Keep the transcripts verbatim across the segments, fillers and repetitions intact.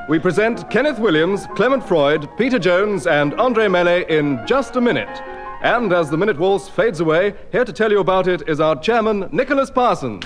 we present Kenneth Williams, Clement Freud, Peter Jones, and Andre Mellet in Just a Minute. And as the minute waltz fades away, here to tell you about it is our chairman, Nicholas Parsons.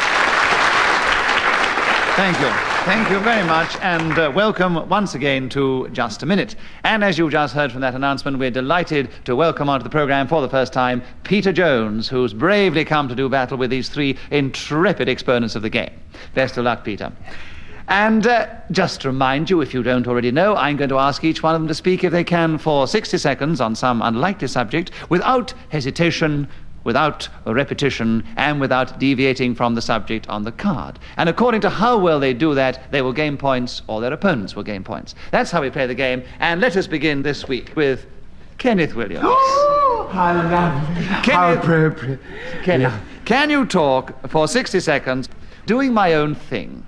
Thank you. Thank you very much, and uh, welcome once again to Just a Minute. And as you just heard from that announcement, we're delighted to welcome onto the programme for the first time Peter Jones, who's bravely come to do battle with these three intrepid exponents of the game. Best of luck, Peter. And uh, just to remind you, if you don't already know, I'm going to ask each one of them to speak, if they can, for sixty seconds on some unlikely subject, without hesitation, without a repetition, and without deviating from the subject on the card. And according to how well they do that, they will gain points, or their opponents will gain points. That's how we play the game, and let us begin this week with Kenneth Williams. How lovely. How appropriate. Kenneth, yeah. Can you talk for sixty seconds, doing my own thing?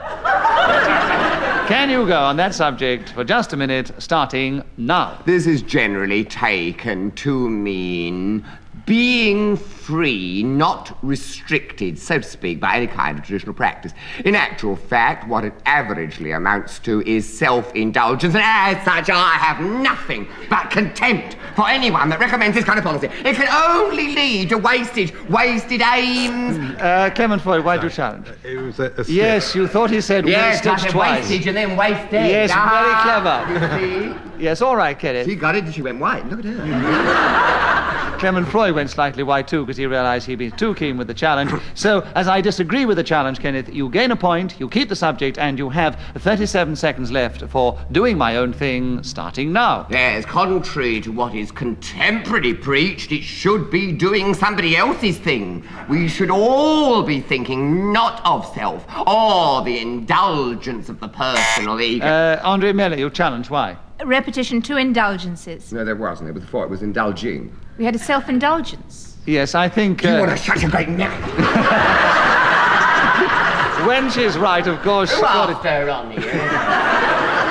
Can you go on that subject for just a minute, starting now? This is generally taken to mean being free, not restricted, so to speak, by any kind of traditional practice. In actual fact, what it averagely amounts to is self-indulgence, and as such, I have nothing but contempt for anyone that recommends this kind of policy. It can only lead to wasted, wasted aims. Uh, Clement Freud, why do you challenge? Uh, it was a, a Yes, you thought he said yes, wastage twice. Wastage and then wasted. Yes, ah, very clever. You see? Yes, all right, Kenneth. She got it and she went white. Look at her. Clement Freud went slightly white too because he realised he'd been too keen with the challenge. So, as I disagree with the challenge, Kenneth, you gain a point, you keep the subject, and you have thirty-seven seconds left for doing my own thing, starting now. Yes, contrary to what is contemporarily preached, it should be doing somebody else's thing. We should all be thinking not of self or the indulgence of the personal ego. Uh, Andre Mellet, you challenge, why? Repetition, two indulgences. No, there wasn't. There was before. It was indulging. We had a self-indulgence. Yes, I think... You Uh, want to shut your great mouth. when she's right, of course... Who asked her on here?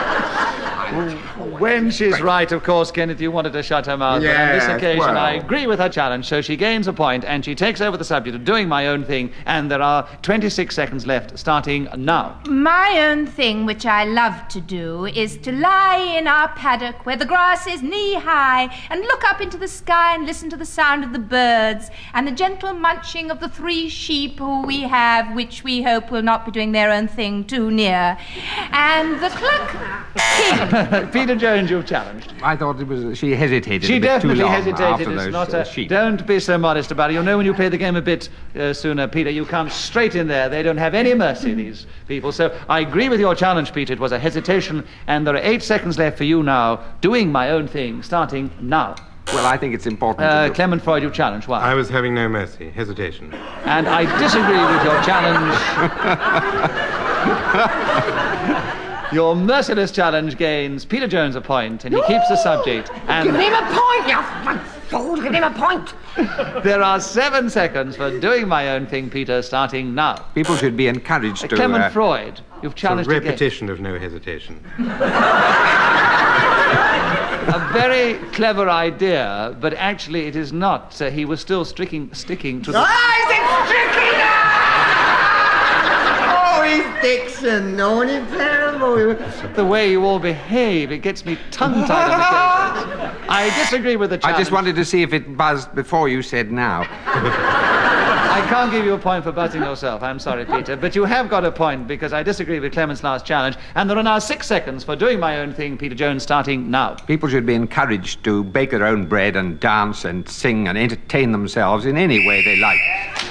When she's right, of course, Kenneth, you wanted to shut her mouth. Yes, but on this occasion, well. I agree with her challenge, so she gains a point, and she takes over the subject of doing my own thing, and there are twenty-six seconds left, starting now. My own thing, which I love to do, is to lie in our paddock where the grass is knee-high and look up into the sky and listen to the sound of the birds and the gentle munching of the three sheep who we have, which we hope will not be doing their own thing too near. And the cluck king. Peter Jones, you've challenged. I thought it was... She hesitated She a bit definitely too long hesitated. after It's those not uh, a, sheep. Don't be so modest about it. You'll know when you play the game a bit uh, sooner, Peter. You come straight in there. They don't have any mercy, these people. So I agree with your challenge, Peter. It was a hesitation, and there are eight seconds left for you now, doing my own thing, starting now. Well, I think it's important Uh, to do. Clement Freud, you challenge. Why? I was having no mercy, hesitation. And I disagree with your challenge. Your merciless challenge gains Peter Jones a point, and he keeps the subject. And Give him a point, you fool! Give him a point! there are seven seconds for doing my own thing, Peter, starting now. People should be encouraged Uh, to... Clement uh, Freud, you've A challenged again. repetition of no hesitation. A very clever idea, but actually it is not. Uh, he was still sticking, sticking to the... Ah, is it sticking? Oh, he's Dixon. No, it's terrible. The way you all behave, it gets me tongue-tied on occasions. I disagree with the challenge. I just wanted to see if it buzzed before you said now. I can't give you a point for buzzing yourself. I'm sorry, Peter. But you have got a point because I disagree with Clement's last challenge. And there are now six seconds for doing my own thing, Peter Jones, starting now. People should be encouraged to bake their own bread and dance and sing and entertain themselves in any way they like.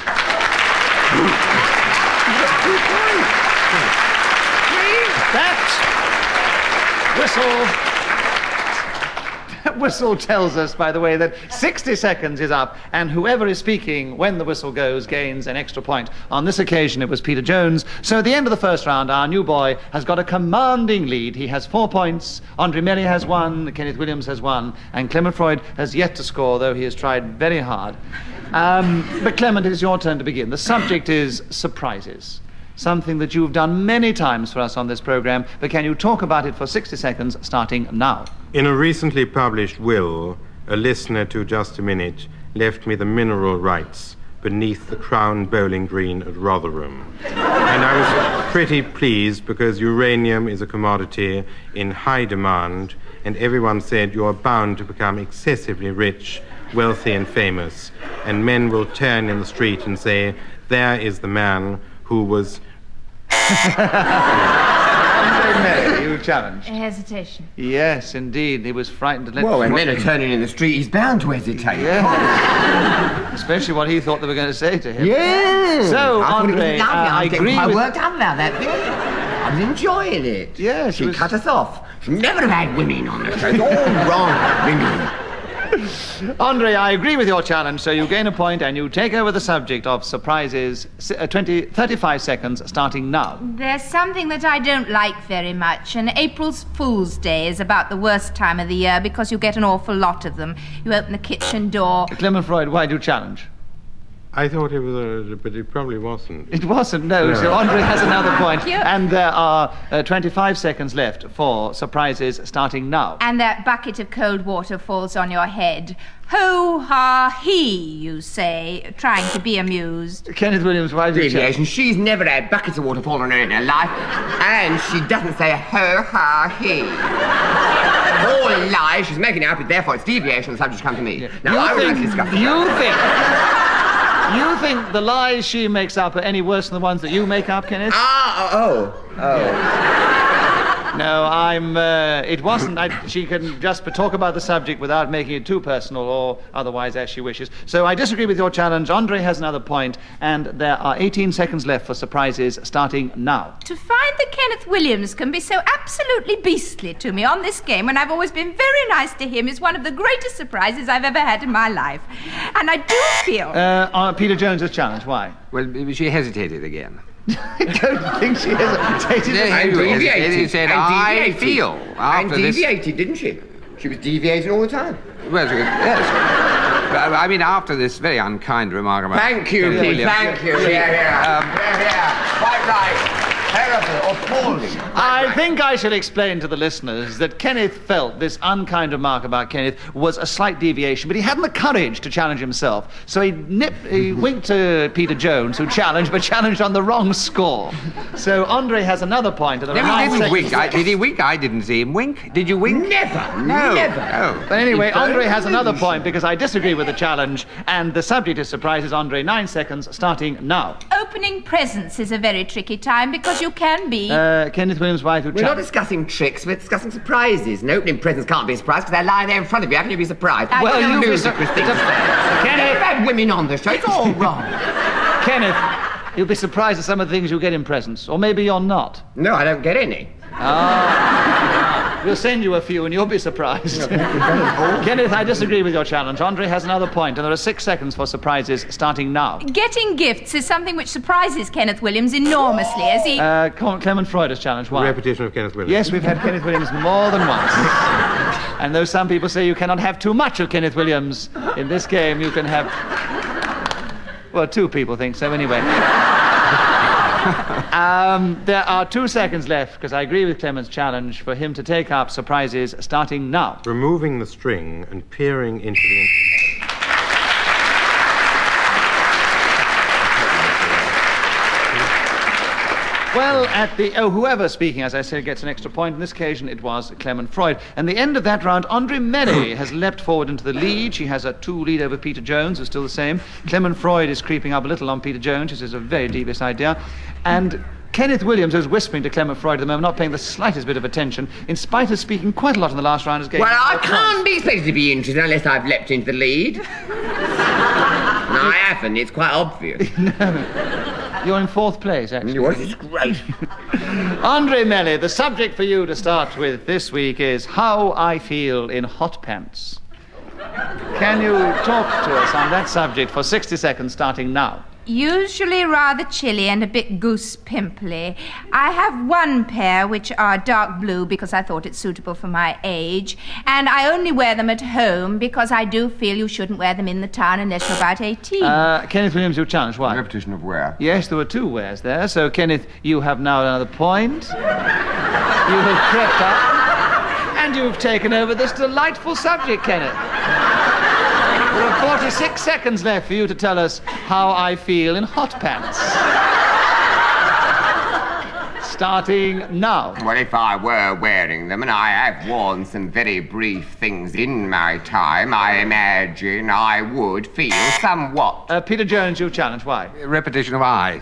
That whistle... That whistle tells us, by the way, that sixty seconds is up, and whoever is speaking when the whistle goes gains an extra point. On this occasion, it was Peter Jones. So at the end of the first round, our new boy has got a commanding lead. He has four points. Andre Mellet has one. Kenneth Williams has one. And Clement Freud has yet to score, though he has tried very hard. Um, but Clement, it is your turn to begin. The subject is surprises. Something that you've done many times for us on this program, but can you talk about it for sixty seconds, starting now? In a recently published will, a listener to Just a Minute left me the mineral rights beneath the Crown Bowling Green at Rotherham. And I was pretty pleased because uranium is a commodity in high demand, and everyone said you are bound to become excessively rich, wealthy and famous, and men will turn in the street and say, there is the man who was... Mary, you challenge. Hesitation. Yes, indeed. He was frightened to let... Well, when men are turning in the street, he's bound to hesitate. Yeah. Especially what he thought they were going to say to him. Yes. So, I thought it was Andre, lovely. uh, I I was getting agree quite with... worked up about that bit. I was enjoying it. Yes, She it was- cut us off. She never have had women on the show. It's all wrong. Women. Andre, I agree with your challenge, so you gain a point and you take over the subject of surprises. S- uh, twenty, thirty-five seconds starting now. There's something that I don't like very much, and April's Fool's Day is about the worst time of the year because you get an awful lot of them. You open the kitchen door. Clement Freud, why do you challenge? I thought it was a... but it probably wasn't. It wasn't, no. No. So Andre has another point. Thank you. And there are uh, twenty-five seconds left for surprises starting now. And that bucket of cold water falls on your head. Ho, ha, he, you say, trying to be amused. Kenneth Williams, why do you challenge? Deviation. She's never had buckets of water fall on her in her life, and she doesn't say ho, ha, he. All a lie. She's making it up, and therefore it's deviation. The subject's come to me. Now, You I would like to think, discuss it. you think... You think the lies she makes up are any worse than the ones that you make up, Kenneth? Ah, oh, oh. oh. No, I'm... Uh, it wasn't... I, she can just talk about the subject without making it too personal or otherwise as she wishes. So I disagree with your challenge. Andre has another point, and there are eighteen seconds left for surprises starting now. To find that Kenneth Williams can be so absolutely beastly to me on this game when I've always been very nice to him is one of the greatest surprises I've ever had in my life. And I do feel... Uh, uh, Peter Jones's challenge, why? Well, she hesitated again. I don't think she hesitated. Yeah, And you deviated. hesitated, you said, and "I deviated. feel," And after this- deviated, didn't she? She was deviating all the time. Well, she- yes. But, I mean, after this very unkind remark about... Thank you, Kenneth Pete. Williams- Thank you. Yeah, yeah. Um, yeah, yeah. Quite right. Terrible. Appalling. Quite I right. think I should explain to the listeners that Kenneth felt this unkind remark about Kenneth was a slight deviation, but he hadn't the courage to challenge himself. So he nipped, he winked to Peter Jones, who challenged, but challenged on the wrong score. So Andre has another point. And there No, are he nine didn't seconds. wink. I, did he wink? I didn't see him wink. Did you wink? Never. No. Never. No. But anyway, It's Andre very has another illusion. point because I disagree with the challenge, and the subject is surprises. Andre, nine seconds starting now. Opening presents is a very tricky time because you can be... Uh, Kenneth Williams' wife who We're not challenged. discussing tricks, we're discussing surprises. And opening presents can't be a surprise because they're lying there in front of you. How can you be surprised? Well, What a you'd be ludicrous sur- thing to say. Kenneth- Never had women on the show. It's all wrong. Kenneth, you'll be surprised at some of the things you get in presents, or maybe you're not. No, I don't get any. We'll send you a few and you'll be surprised. Kenneth, I disagree with your challenge. Andre has another point, and there are six seconds for surprises starting now. Getting gifts is something which surprises Kenneth Williams enormously as he... Uh, Cle- Clement Freud's challenge. Why? Repetition of Kenneth Williams. Yes, we've had Kenneth Williams more than once. And though some people say you cannot have too much of Kenneth Williams, in this game you can have... Well, two people think so anyway. um, there are two seconds left, because I agree with Clement's challenge, for him to take up surprises starting now. Removing the string and peering into the... Well, at the... Oh, whoever speaking, as I said, gets an extra point. On this occasion, it was Clement Freud. And the end of that round, Andre Mele has leapt forward into the lead. She has a two lead over Peter Jones, who's still the same. Clement Freud is creeping up a little on Peter Jones, which is a very devious idea. And Kenneth Williams, who's whispering to Clement Freud at the moment, not paying the slightest bit of attention, in spite of speaking quite a lot in the last round, is getting... Well, I can't be expected to be interested unless I've leapt into the lead. No, I haven't. It's quite obvious. You're in fourth place, actually. What is great? Andre Mele, the subject for you to start with this week is How I Feel in Hot Pants. Can you talk to us on that subject for sixty seconds starting now? Usually rather chilly and a bit goose pimply. I have one pair which are dark blue because I thought it suitable for my age, and I only wear them at home because I do feel you shouldn't wear them in the town unless you're about eighteen. Uh, Kenneth Williams, your challenge, why? Repetition of where? Yes, there were two wheres there, so Kenneth, you have now another point. You have crept up, and you've taken over this delightful subject, Kenneth. There are forty-six seconds left for you to tell us how I feel in hot pants. Starting now. Well, if I were wearing them, and I have worn some very brief things in my time, I imagine I would feel somewhat. Uh, Peter Jones, you challenge. Why? Repetition of I.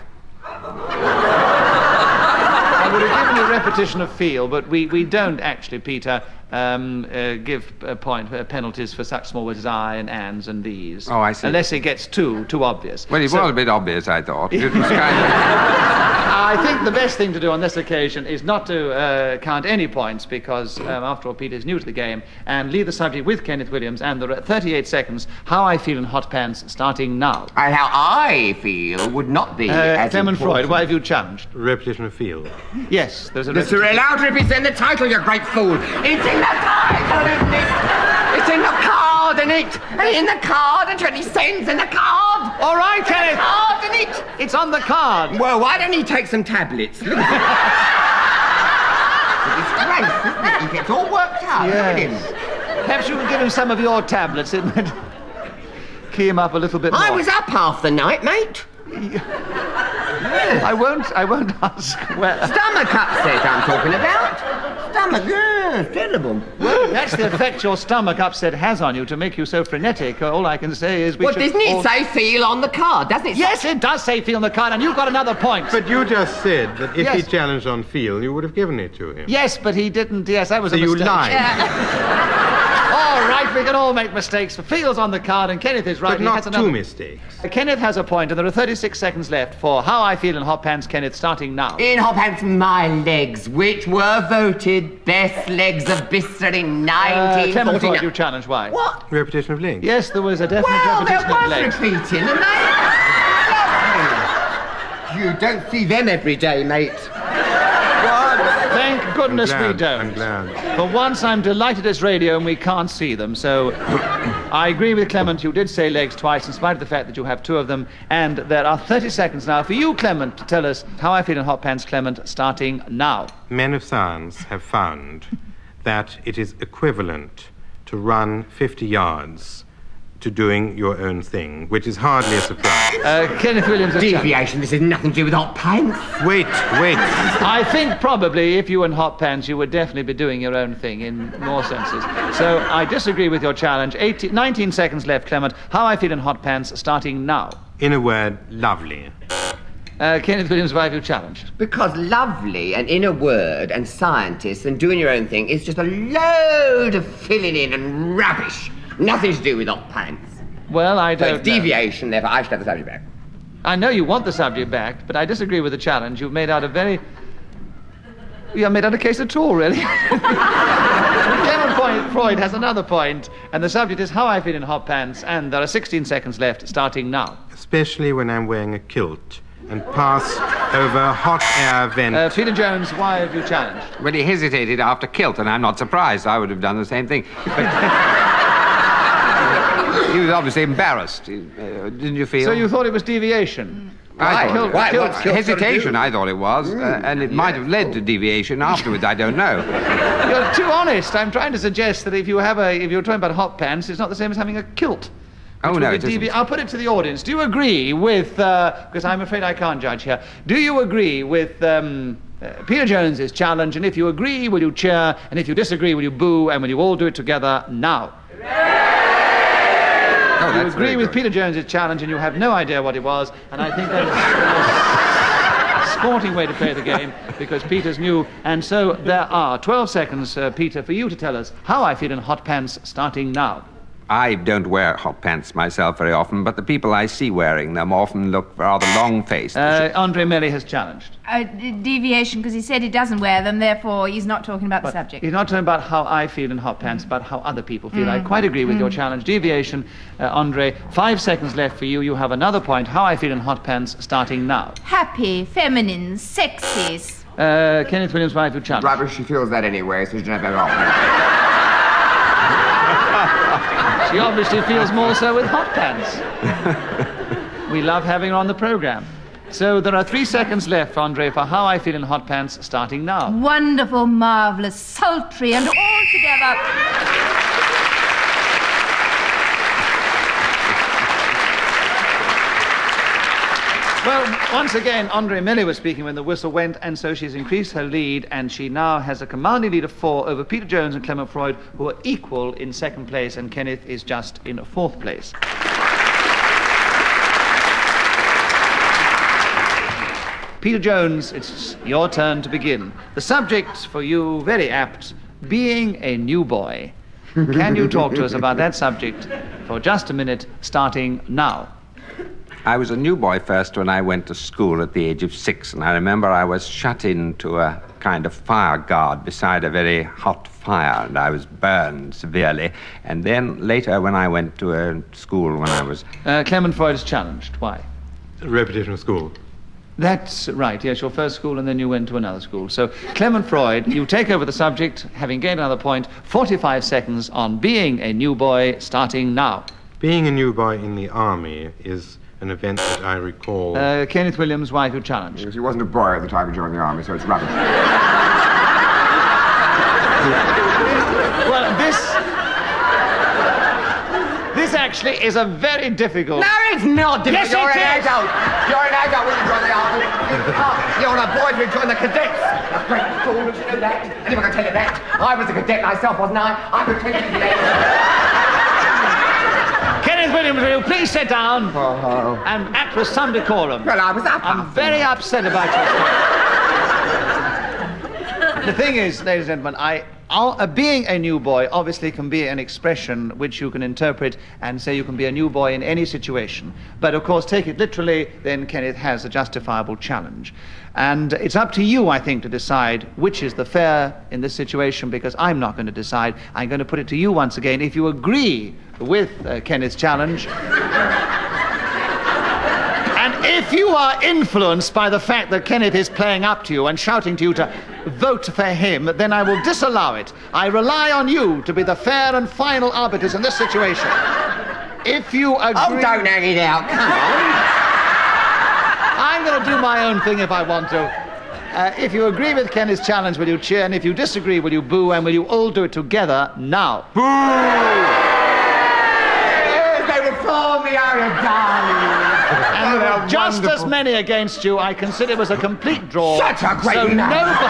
I would have given you repetition of feel, but we, we don't actually, Peter, um, uh, give uh, point uh, penalties for such small words as I and ands and these. Oh, I see. Unless it gets too too obvious. Well, it So- was a bit obvious, I thought. It was kind I think the best thing to do on this occasion is not to uh, count any points because, um, after all, Peter's new to the game, and leave the subject with Kenneth Williams. And there are thirty-eight seconds. How I feel in hot pants, starting now. And how I feel would not be Uh, as Clement Freud, important. why have you challenged? Repetition of feel. Yes, there's a. The Cyril Aldrich is in the title, you great fool. It's in the title, isn't it? It's in the card, isn't it? And in the card, and twenty cents in the card. All right, Kenneth. Card, isn't it? It's on the card. Well, why don't he take some tablets? Look at It's disgrace, isn't it? He gets all worked out. Look at Yes. him. Perhaps you could give him some of your tablets, isn't it? Key him up a little bit more. I was up half the night, mate. I won't. I won't ask where. Stomach upset I'm talking about. Stomach, yeah, terrible. That's the effect your stomach upset has on you to make you so frenetic. All I can say is we Well, should doesn't it all- say feel on the card, doesn't it? Yes, it does say feel on the card, and you've got another point. But you just said that if he Yes. challenged on feel, you would have given it to him. Yes, but he didn't. Yes, that was So a you mistake. lied. All right, we can all make mistakes. Feel's on the card, and Kenneth is right. But He not has two another- mistakes. Uh, Kenneth has a point, and there are thirty-six seconds left for How I Feel in Hot Pants, Kenneth, starting now. In hot pants, my legs, which were voted best legs of Bicester in Uh, Clement Freud, nineteen forty-nine. you challenge. Why? What? Repetition of legs. Yes, there was a definite Well, there repetition of was legs. repeating, and they... You don't see them every day, mate. Thank goodness I'm glad, we don't. I'm glad. For once, I'm delighted it's radio and we can't see them. So I agree with Clement. You did say legs twice, in spite of the fact that you have two of them. And there are thirty seconds now for you, Clement, to tell us how I feel in hot pants, Clement, starting now. Men of science have found that it is equivalent to run fifty yards to doing your own thing, which is hardly a surprise. Uh, Kenneth Williams has challenged. Deviation, this has nothing to do with hot pants. Wait, wait. I think probably if you were in hot pants, you would definitely be doing your own thing in more senses. So I disagree with your challenge. eighteen, nineteen seconds left, Clement. How I feel in hot pants, starting now. In a word, lovely. Uh, Kenneth Williams, why have you challenged? Because lovely and in a word and scientists and doing your own thing is just a load of filling in and rubbish. Nothing to do with hot pants. Well, I So don't it's know. deviation, therefore I should have the subject back. I know you want the subject back, but I disagree with the challenge. You've made out a very... You haven't made out a case at all, really. Clement Freud- Freud has another point, and the subject is how I feel in hot pants, and there are sixteen seconds left, starting now. Especially when I'm wearing a kilt and pass over a hot air vent. Uh, Peter Jones, why have you challenged? Well, he hesitated after kilt, and I'm not surprised. I would have done the same thing. But he was obviously embarrassed. He- uh, didn't you feel? So you thought it was deviation? I Why? thought Kilt- it Why? kilt- What's kilt got to Hesitation, do? I thought it was, uh, and it might have led to deviation afterwards. I don't know. You're too honest. I'm trying to suggest that if you have a, if you're talking about hot pants, it's not the same as having a kilt. Oh, which no, would it be isn't. devi- I'll put it to the audience. Do you agree with, because I'm afraid I can't judge here, do you agree with um, uh, Peter Jones's challenge? And if you agree, will you cheer? And if you disagree, will you boo? And will you all do it together now? Oh, You that's agree very with good. Peter Jones's challenge and you have no idea what it was, and I think that is the most sporting way to play the game, because Peter's new. And so there are twelve seconds, uh, Peter, for you to tell us how I feel in hot pants, starting now. I don't wear hot pants myself very often, but the people I see wearing them often look rather long-faced. Uh, Andre Melly has challenged. Uh, d- deviation, because he said he doesn't wear them, therefore he's not talking about the subject. He's not talking about how I feel in hot pants, but how other people feel. I quite agree with your challenge. Deviation, uh, Andre. Five seconds left for you. You have another point. How I feel in hot pants, starting now. Happy, feminine, sexy. Uh, Kenneth Williams, why have you challenged? Rubbish, she feels that anyway, so she doesn't have that hot She obviously feels more so with hot pants. We love having her on the program. So there are three seconds left, Andre, for how I feel in hot pants, starting now. Wonderful, marvellous, sultry, and altogether... Well, once again, Andre Mele was speaking when the whistle went, and so she's increased her lead, and she now has a commanding lead of four over Peter Jones and Clement Freud, who are equal in second place, and Kenneth is just in fourth place. Peter Jones, it's your turn to begin. The subject for you, very apt, being a new boy. Can you talk to us about that subject for just a minute, starting now? I was a new boy first when I went to school at the age of six, and I remember I was shut into a kind of fire guard beside a very hot fire, and I was burned severely. And then later, when I went to a school when I was... Uh, Clement Freud is challenged. Why? Repetition of school. That's right, yes, your first school and then you went to another school. So, Clement Freud, you take over the subject, having gained another point, forty-five seconds on being a new boy, starting now. Being a new boy in the army is an event that I recall... Uh, Kenneth Williams, why you challenged? Yes, he wasn't a boy at the time he joined the army, so it's rubbish. Well, this... This actually is a very difficult... No, it's not difficult. Yes, You're it an is. adult. You're an adult when you join the army. You're a boy when you join the cadets. A great fool, you know that. Anyone can tell you that. I was a cadet myself, wasn't I? I could tell you that. Kenneth Williams, will you please sit down Oh. and act with some decorum? Well, I was up. I'm very upset about you. The thing is, ladies and gentlemen, I... Uh, being a new boy obviously can be an expression which you can interpret and say you can be a new boy in any situation. But of course, take it literally, then Kenneth has a justifiable challenge. And it's up to you, I think, to decide which is the fair in this situation, because I'm not going to decide. I'm going to put it to you once again. If you agree with uh, Kenneth's challenge, and if you are influenced by the fact that Kenneth is playing up to you and shouting to you to vote for him, then I will disallow it. I rely on you to be the fair and final arbiters in this situation. If you agree... Oh, don't hang it out. Come on. I'm going to do my own thing if I want to. Uh, if you agree with Kenneth's challenge, will you cheer? And if you disagree, will you boo? And will you all do it together now? Boo! Yes, they will call me out of darling. And there Oh, were just wonderful. as many against you. I consider it was a complete draw. Such a great so man. nobody...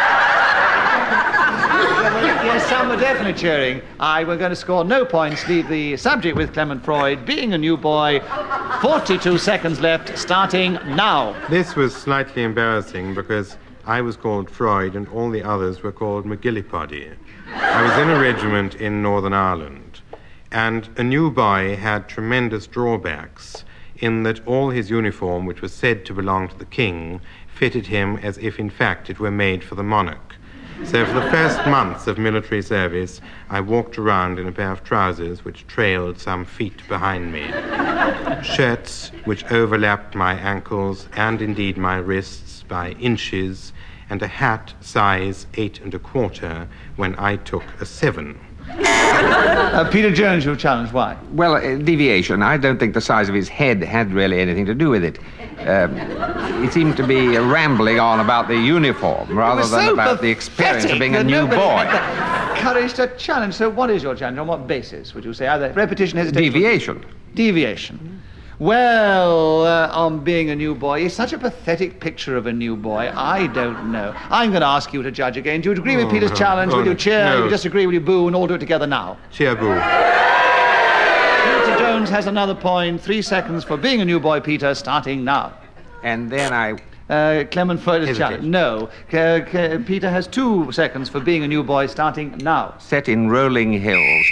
Yes, some were definitely cheering. I were going to score no points, leave the subject with Clement Freud, being a new boy. forty-two seconds left, starting now. This was slightly embarrassing because I was called Freud and all the others were called McGillipoddy. I was in a regiment in Northern Ireland, and a new boy had tremendous drawbacks in that all his uniform, which was said to belong to the king, fitted him as if in fact it were made for the monarch. So for the first months of military service, I walked around in a pair of trousers which trailed some feet behind me, shirts which overlapped my ankles and indeed my wrists by inches, and a hat size eight and a quarter when I took a seven. Uh, Peter Jones, your challenge, why? Well, uh, deviation. I don't think the size of his head had really anything to do with it. Um, he seemed to be rambling on about the uniform rather was than so about the experience of pathetic being a that new nobody boy. had the courage to challenge. So what is your challenge? On what basis, would you say? Either repetition, hesitation? Deviation. Deviation. Well, uh, on being a new boy, it's such a pathetic picture of a new boy. I don't know. I'm going to ask you to judge again. Do you agree with Oh, Peter's no. challenge? Oh, Will you no. cheer? No. Will you disagree? Will you boo? And all do it together now. Cheer boo. Peter Jones has another point. Three seconds for being a new boy, Peter, starting now. And then I... Uh, Clement Freud's Hesitation. challenge. No. C- C- Peter has two seconds for being a new boy, starting now. set in rolling hills.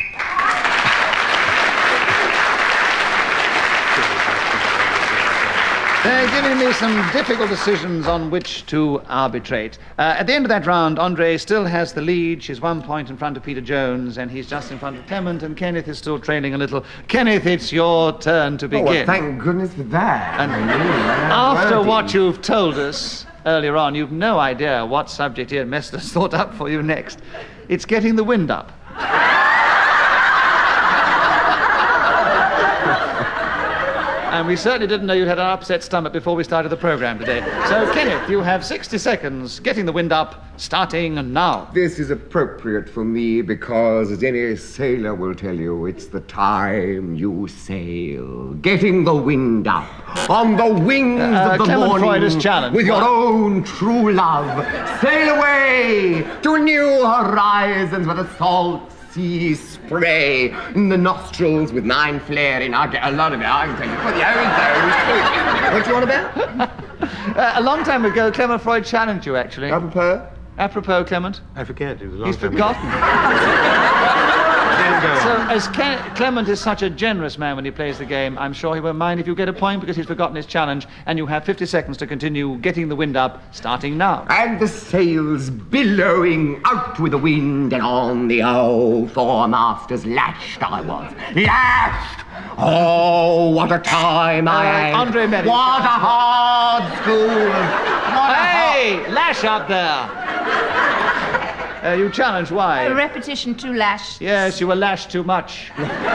They're giving me some difficult decisions on which to arbitrate. Uh, at the end of that round, Andre still has the lead. She's one point in front of Peter Jones, and he's just in front of Clement, and Kenneth is still trailing a little. Kenneth, it's your turn to Oh, begin. well, thank goodness for that. And Yeah, after worthy. what you've told us earlier on, you've no idea what subject Ian Mester's thought up for you next. It's getting the wind up. And and we certainly didn't know you had an upset stomach before we started the program today. So, Kenneth, you have sixty seconds, getting the wind up, starting now. This is appropriate for me because, as any sailor will tell you, it's the time you sail. Getting the wind up on the wings Uh, of the Clement morning Freud is challenged. with your What? own true love. Sail away to new horizons where the salt sea spray in the nostrils with nine flaring. I get a lot of it. I can tell you for the ozone. What you on about? Uh, a long time ago, Clement Freud challenged you, actually. Apropos? Apropos, Clement. I forget. It was a long He's time forgotten. ago. Then go So, on. as Ken- Clement is such a generous man when he plays the game, I'm sure he won't mind if you get a point because he's forgotten his challenge, and you have fifty seconds to continue getting the wind up, starting now. And the sails billowing out with the wind, and on the old foremasters lashed I was. Lashed! Oh, what a time I Uh, had. Andre Merrick. What a hard school. What a Hey! Lash up there! Uh, you challenge, why? A repetition too lashed. Yes, you were lashed too much.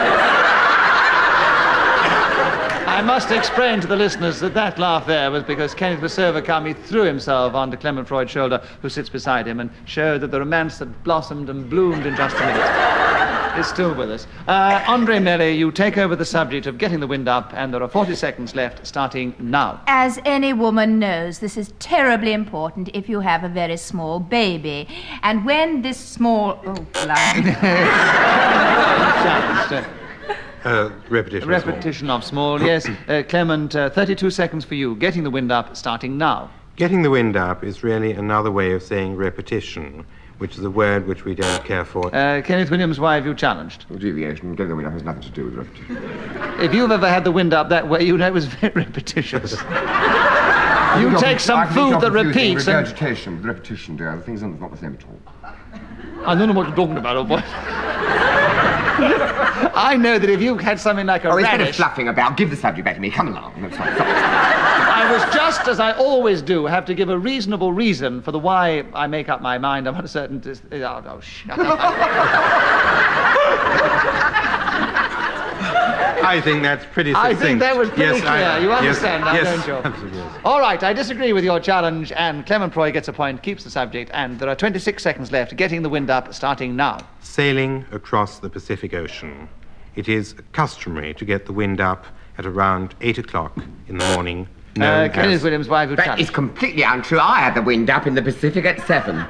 I must explain to the listeners that that laugh there was because Kenneth was so overcome he threw himself onto Clement Freud's shoulder, who sits beside him, and showed that the romance that blossomed and bloomed in just a minute is still with us. Uh, Andre Melly, you take over the subject of getting the wind up, and there are forty seconds left, starting now. As any woman knows, this is terribly important if you have a very small baby. And when this small... Oh, blimey. Challenged, Uh, repetition. uh, is all. repetition of small, yes. Uh, Clement, uh, thirty-two seconds for you. Getting the wind up, starting now. Getting the wind up is really another way of saying repetition, which is a word which we don't care for. Uh, Kenneth Williams, why have you challenged? Deviation, getting the wind up has nothing to do with repetition. If you've ever had the wind up that way, you know it was very repetitious. You take some food that repeats and... Regurgitation with repetition, dear. The thing's not the same at all. I don't know what you're talking about, old boy. I know that if you had something like a Oh, instead of radish... fluffing about, give the subject back to me. Come along. No, sorry, sorry. I was just, as I always do, have to give a reasonable reason for the why I make up my mind on a certain... Dis- oh, oh, shut up. I think that's pretty I succinct. think that was pretty yes, I- clear. You yes, understand now, yes, don't you? absolutely, yes. All right, I disagree with your challenge, and Clement Freud gets a point, keeps the subject, and there are twenty-six seconds left, getting the wind up, starting now. Sailing across the Pacific Ocean. It is customary to get the wind up at around eight o'clock in the morning. Uh, known Kenneth as- Williams, why have you That challenged? is completely untrue. I had the wind up in the Pacific at seven.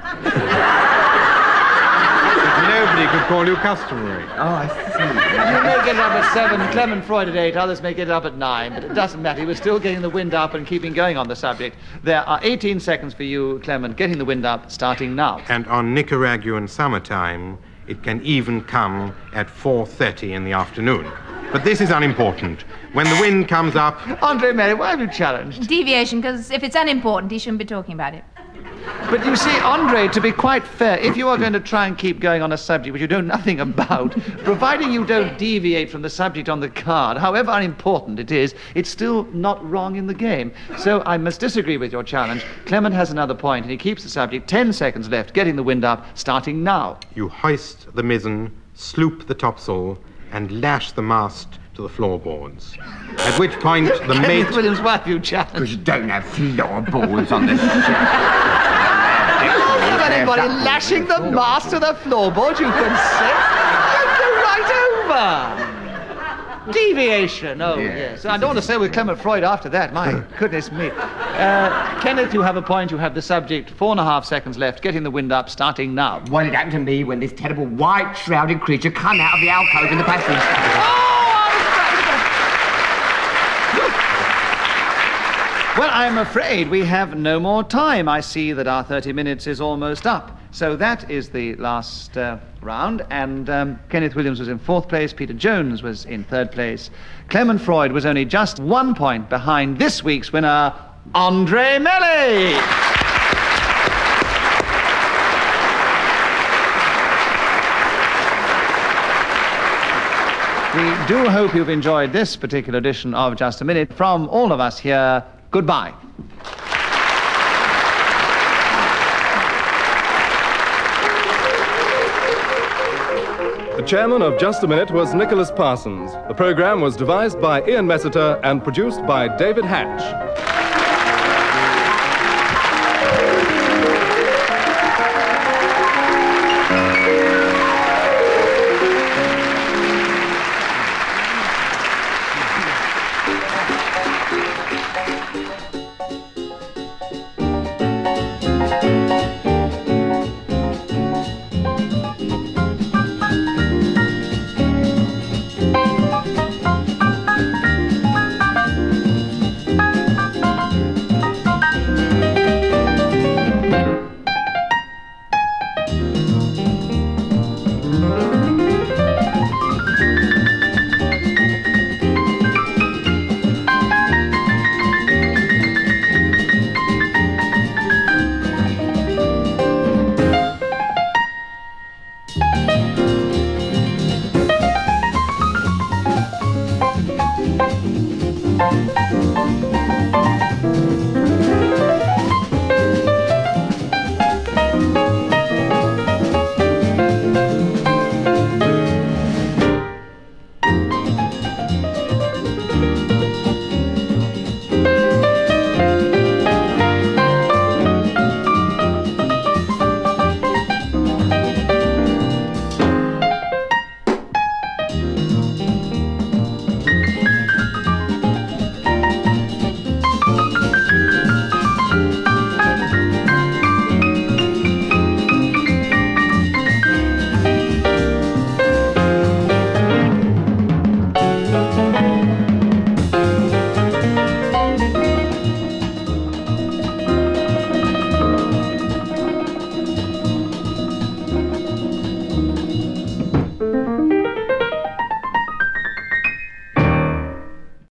Nobody could call you customary. Oh, I see. You may get it up at seven, Clement Freud at eight, others may get it up at nine, but it doesn't matter. He was still getting the wind up and keeping going on the subject. There are eighteen seconds for you, Clement, getting the wind up, starting now. And on Nicaraguan summertime, it can even come at four thirty in the afternoon. But this is unimportant. When the wind comes up, Andre Mary, why have you challenged? Deviation, because if it's unimportant, he shouldn't be talking about it. But you see, Andre, to be quite fair, if you are going to try and keep going on a subject which you know nothing about, providing you don't deviate from the subject on the card, however unimportant it is, it's still not wrong in the game. So I must disagree with your challenge. Clement has another point, and he keeps the subject. Ten seconds left, getting the wind up, starting now. you hoist the mizzen, sloop the topsail, and lash the mast to the floorboards. At which point the mate... Kenneth Williams, why have you challenged? Because you don't have floorboards on this ship. Is anybody lashing the mast to the floorboard, you can say? Go right over. Deviation, oh Yes. yes. I don't want to say with Clement Freud after that, my goodness me. Uh, Kenneth, you have a point, you have the subject. Four and a half seconds left, getting the wind up, starting now. What did happen to me when this terrible white shrouded creature came out of the alcove in the passage? Well, I'm afraid we have no more time. I see that our thirty minutes is almost up. So that is the last uh, round, and um, Kenneth Williams was in fourth place, Peter Jones was in third place. Clement Freud was only just one point behind this week's winner, Andre Melly. We do hope you've enjoyed this particular edition of Just a Minute. From all of us here, goodbye. The chairman of Just a Minute was Nicholas Parsons. The program was devised by Ian Messiter and produced by David Hatch.